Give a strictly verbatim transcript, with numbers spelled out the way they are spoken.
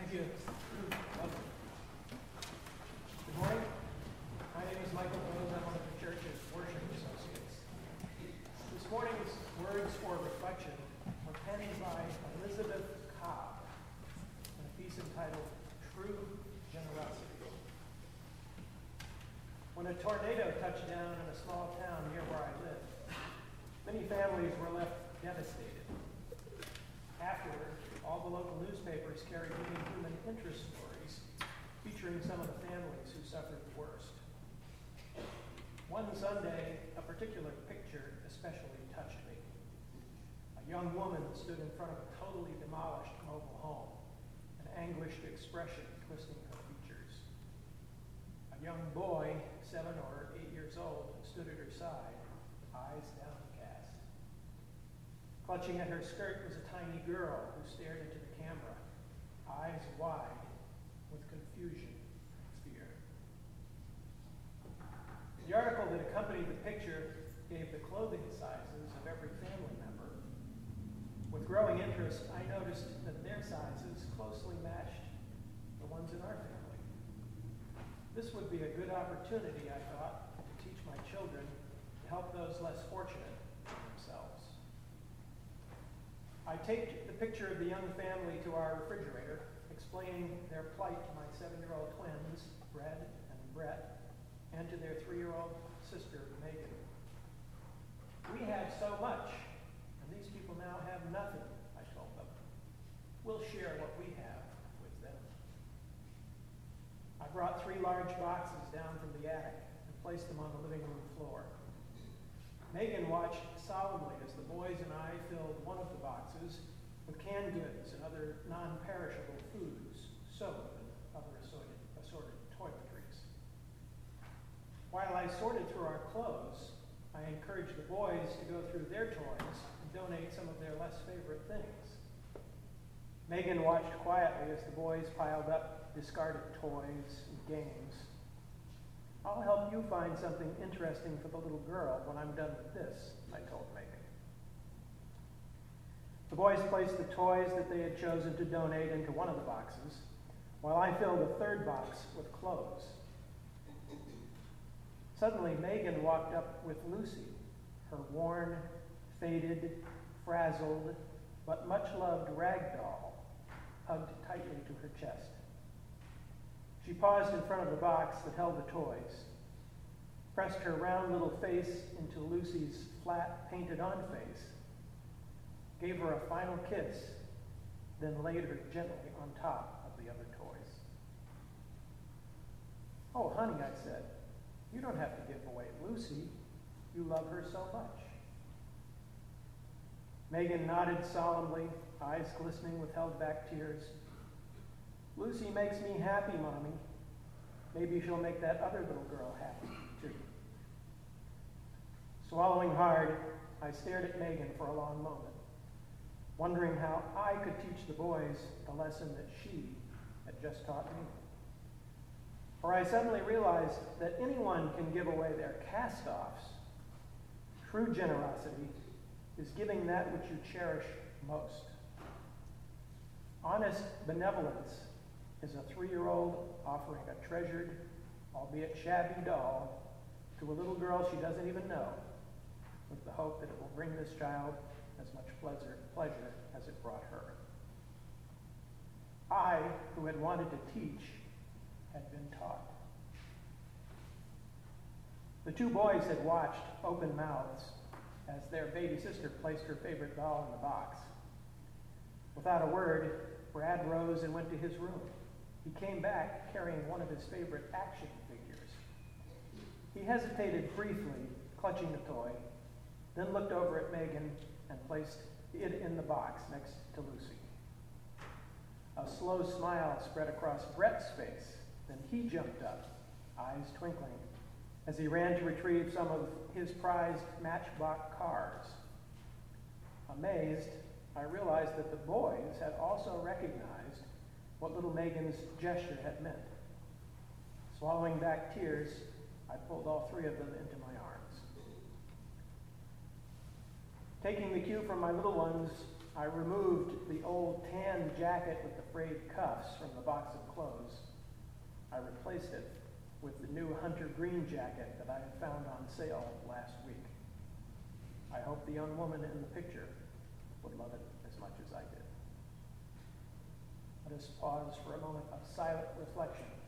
Thank you. Good morning. My name is Michael Rose. I'm one of the church's worship associates. This morning's words for reflection were penned by Elizabeth Cobb in a piece entitled True Generosity. When a tornado touched down in a small town near where I live, many families were left devastated. Afterward, all the local newspapers carried many human interest stories featuring some of the families who suffered the worst. One Sunday, a particular picture especially touched me. A young woman stood in front of a totally demolished mobile home, an anguished expression twisting her features. A young boy, seven or eight years old, stood at her side, eyes downcast. Clutching at her skirt was a tiny girl who stared into the camera, eyes wide with confusion and fear. The article that accompanied the picture gave the clothing sizes of every family member. With growing interest, I noticed that their sizes closely matched the ones in our family. This would be a good opportunity, I thought, to teach my children to help those less fortunate than themselves. I taped the picture of the young family to our refrigerator, explaining their plight to my seven-year-old twins, Brad and Brett, and to their three-year-old sister, Megan. We have so much, and these people now have nothing, I told them. We'll share what we have with them. I brought three large boxes down from the attic and placed them on the living room floor. Megan watched solemnly as the boys and I filled one of the boxes with canned goods and other non-perishable foods, soap, and other assorted, assorted toiletries. While I sorted through our clothes, I encouraged the boys to go through their toys and donate some of their less favorite things. Megan watched quietly as the boys piled up discarded toys and games. I'll help you find something interesting for the little girl when I'm done with this, I told Megan. The boys placed the toys that they had chosen to donate into one of the boxes, while I filled a third box with clothes. Suddenly, Megan walked up with Lucy, her worn, faded, frazzled, but much-loved rag doll, hugged tightly to her chest. She paused in front of the box that held the toys, pressed her round little face into Lucy's flat, painted-on face, gave her a final kiss, then laid her gently on top of the other toys. "Oh, honey," I said, "you don't have to give away Lucy. You love her so much." Megan nodded solemnly, eyes glistening with held-back tears. "Lucy makes me happy, Mommy. Maybe she'll make that other little girl happy, too." Swallowing hard, I stared at Megan for a long moment, wondering how I could teach the boys the lesson that she had just taught me. For I suddenly realized that anyone can give away their cast-offs. True generosity is giving that which you cherish most. Honest benevolence is a three-year-old offering a treasured, albeit shabby doll to a little girl she doesn't even know, with the hope that it will bring this child as much pleasure, pleasure as it brought her. I, who had wanted to teach, had been taught. The two boys had watched open mouths as their baby sister placed her favorite doll in the box. Without a word, Brad rose and went to his room. He came back carrying one of his favorite action figures. He hesitated briefly, clutching the toy, then looked over at Megan and placed it in the box next to Lucy. A slow smile spread across Brett's face. Then he jumped up, eyes twinkling, as he ran to retrieve some of his prized Matchbox cars. Amazed, I realized that the boys had also recognized what little Megan's gesture had meant. Swallowing back tears, I pulled all three of them into my arms. Taking the cue from my little ones, I removed the old tan jacket with the frayed cuffs from the box of clothes. I replaced it with the new hunter green jacket that I had found on sale last week. I hope the young woman in the picture would love it as much as I did. Let us pause for a moment of silent reflection